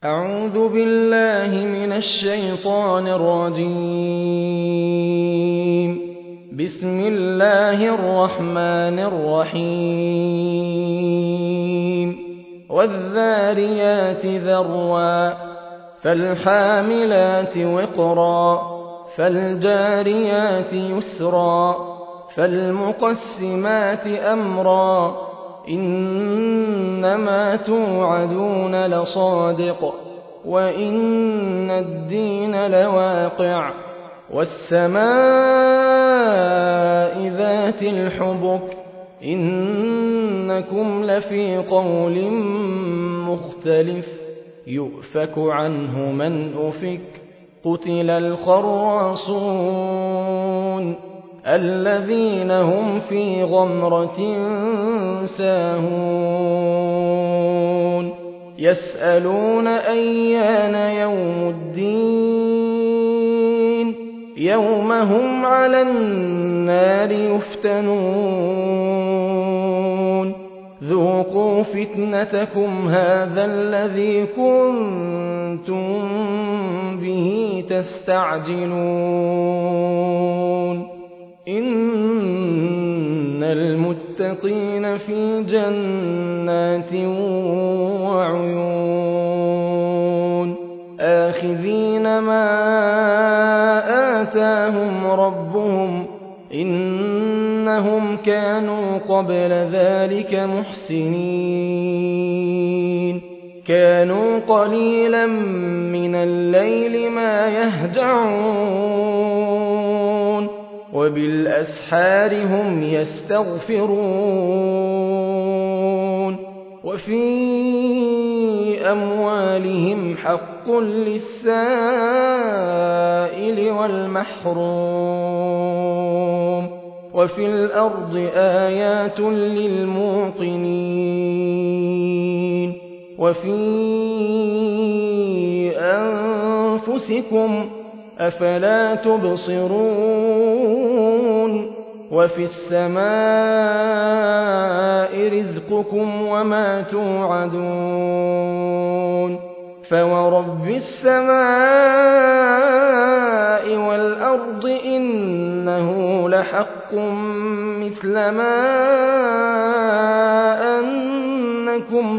أعوذ بالله من الشيطان الرجيم. بسم الله الرحمن الرحيم. والذاريات ذروا فالحاملات وقرا فالجاريات يسرا فالمقسمات أمرا إنما توعدون لصادق وإن الدين لواقع والسماء ذات الحبك إنكم لفي قول مختلف يؤفك عنه من أفك قتل الخراصون الذين هم في غمرة ساهون يسألون أيان يوم الدين يوم هم على النار يفتنون ذوقوا فتنتكم هذا الذي كنتم به تستعجلون إن المتقين في جنات وعيون آخذين ما آتاهم ربهم إنهم كانوا قبل ذلك محسنين كانوا قليلا من الليل ما يهجعون وبالأسحار هم يستغفرون وفي أموالهم حق للسائل والمحروم وفي الأرض آيات للموقنين وفي أنفسكم أفلا تبصرون وفي السماء رزقكم وما توعدون فورب السماء والأرض إنه لحق مثل ما أنكم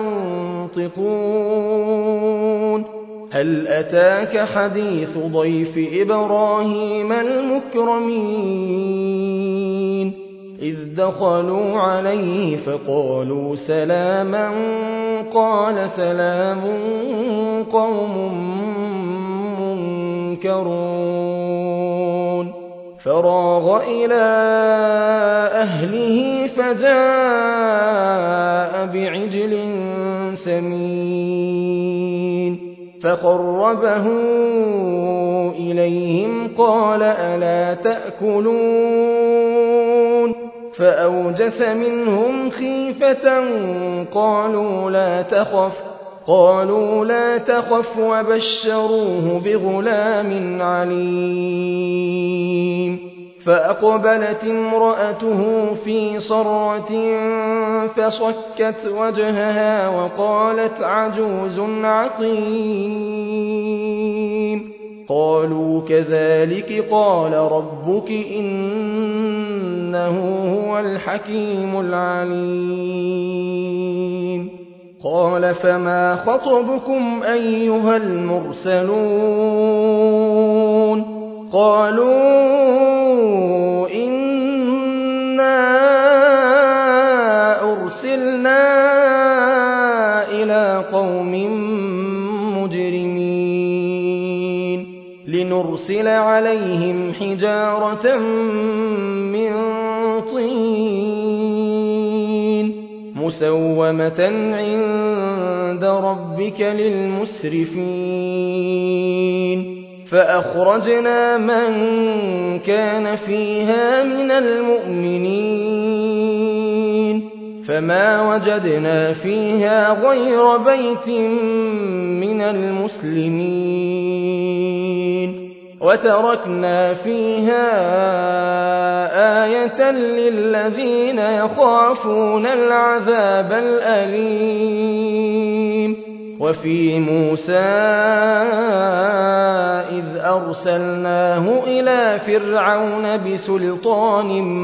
تنطقون هل أتاك حديث ضيف إبراهيم المكرمين إذ دخلوا عليه فقالوا سلاما قال سلام قوم منكرون فراغ إلى أهله فجاء بعجل سمين فقربه إليهم قال ألا تأكلون فأوجس منهم خيفة قالوا لا تخف وبشروه بغلام عليم فأقبلت امرأته في صرة فصكت وجهها وقالت عجوز عقيم قالوا كذلك قال ربك إنه هو الحكيم العليم قال فما خطبكم أيها المرسلون قالوا إنا أرسلنا إلى قوم مجرمين لنرسل عليهم حجارة من طين مسومة عند ربك للمسرفين فأخرجنا من كان فيها من المؤمنين فما وجدنا فيها غير بيت من المسلمين وتركنا فيها آية للذين يخافون العذاب الأليم وفي موسى إذ أرسلناه إلى فرعون بسلطان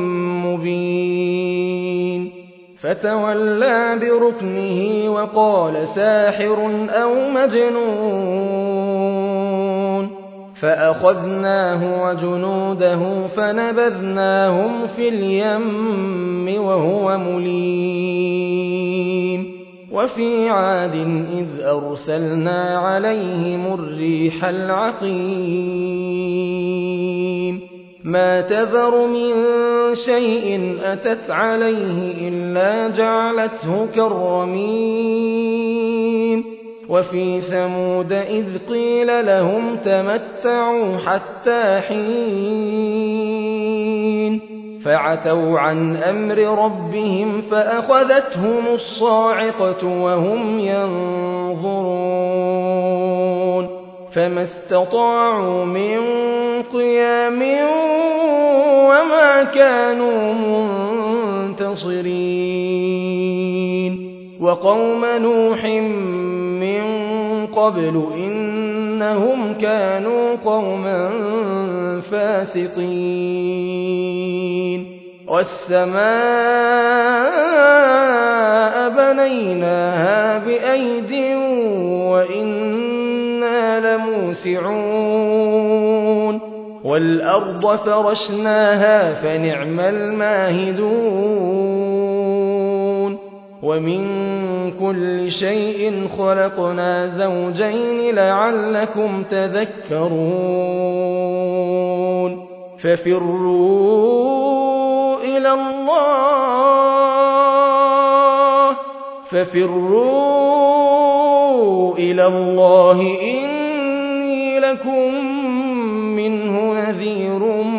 مبين فتولى بركنه وقال ساحر أو مجنون فأخذناه وجنوده فنبذناهم في اليم وهو مليم وفي عاد إذ أرسلنا عليهم الريح العقيم ما تذر من شيء أتت عليه إلا جعلته كالرميم وفي ثمود إذ قيل لهم تمتعوا حتى حين فعتوا عن أمر ربهم فأخذتهم الصاعقة وهم ينظرون فما استطاعوا من قيام وما كانوا منتصرين وقوم نوح من قبل إنهم كانوا قوما فاسقين والسماء بنيناها بأيد وإنا لموسعون والأرض فرشناها فنعم الماهدون ومن كل شيء خلقنا زوجين لعلكم تذكرون ففروا إلى الله إني لكم منه نذير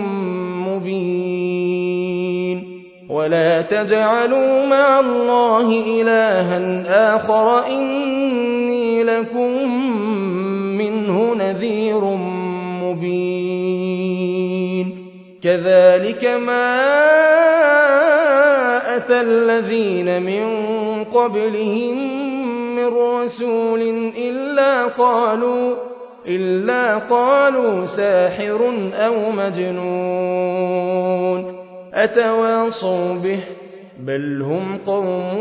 مبين ولا تجعلوا مع الله إلها آخر إني لكم منه نذير مبين كذلك ما أتى الذين من قبلهم من رسول إلا قالوا ساحر أو مجنون أتواصوا به بل هم قوم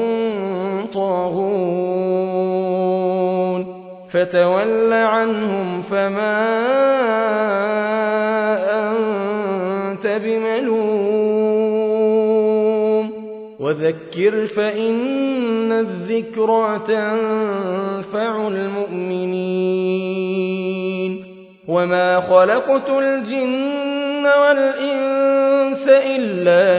طاغون فتول عنهم فما أنت بملوم وذكر فإن الذكرى تنفع المؤمنين وما خلقت الجن والإنس إلا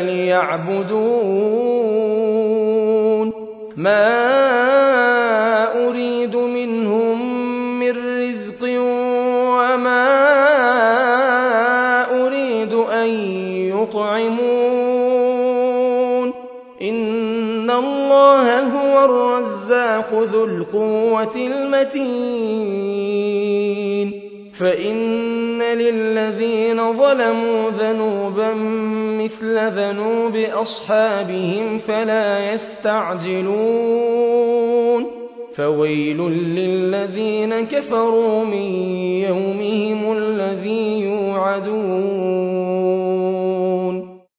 ليعبدون ما أريد منهم من رزق وما أريد أن يطعمون إن الله هو الرزاق ذو القوة المتين فإن للذين ظلموا ذنوبا مثل ذنوب أصحابهم فلا يستعجلون فويل للذين كفروا من يومهم الذي يوعدون